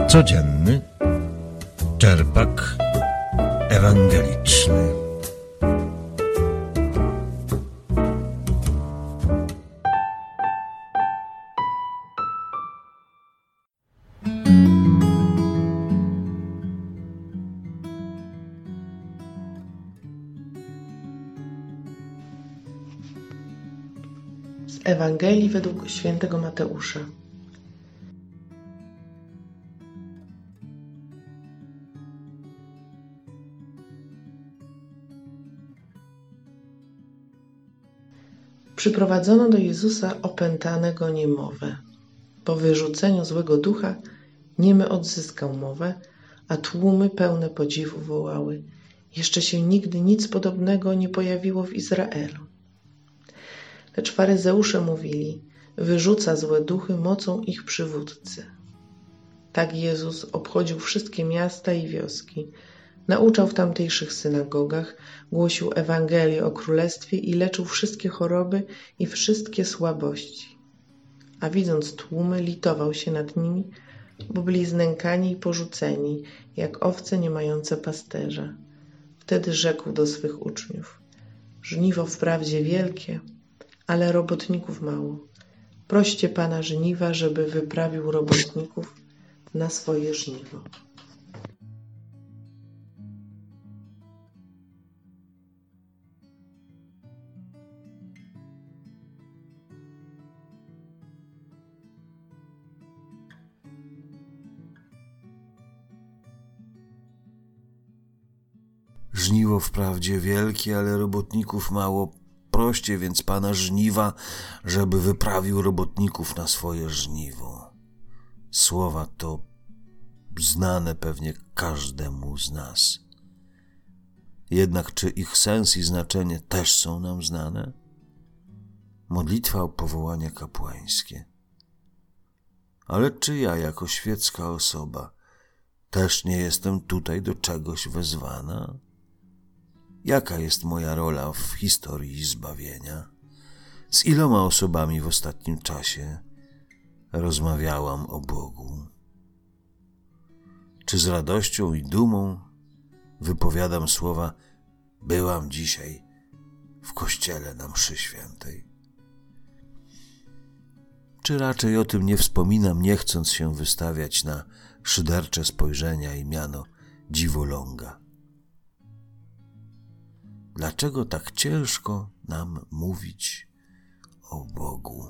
Codzienny czerpak ewangeliczny. Z Ewangelii według świętego Mateusza. Przyprowadzono do Jezusa opętanego niemowę. Po wyrzuceniu złego ducha niemy odzyskał mowę, a tłumy pełne podziwu wołały: jeszcze się nigdy nic podobnego nie pojawiło w Izraelu. Lecz faryzeusze mówili: wyrzuca złe duchy mocą ich przywódcy. Tak Jezus obchodził wszystkie miasta i wioski, nauczał w tamtejszych synagogach, głosił Ewangelię o Królestwie i leczył wszystkie choroby i wszystkie słabości. A widząc tłumy, litował się nad nimi, bo byli znękani i porzuceni, jak owce nie mające pasterza. Wtedy rzekł do swych uczniów: żniwo wprawdzie wielkie, ale robotników mało. Proście Pana żniwa, żeby wyprawił robotników na swoje żniwo. Żniwo wprawdzie wielkie, ale robotników mało. Proście więc Pana żniwa, żeby wyprawił robotników na swoje żniwo. Słowa to znane pewnie każdemu z nas. Jednak czy ich sens i znaczenie też są nam znane? Modlitwa o powołanie kapłańskie. Ale czy ja jako świecka osoba też nie jestem tutaj do czegoś wezwana? Jaka jest moja rola w historii zbawienia? Z iloma osobami w ostatnim czasie rozmawiałam o Bogu? Czy z radością i dumą wypowiadam słowa: byłam dzisiaj w kościele na mszy świętej? Czy raczej o tym nie wspominam, nie chcąc się wystawiać na szydercze spojrzenia i miano dziwoląga? Dlaczego tak ciężko nam mówić o Bogu?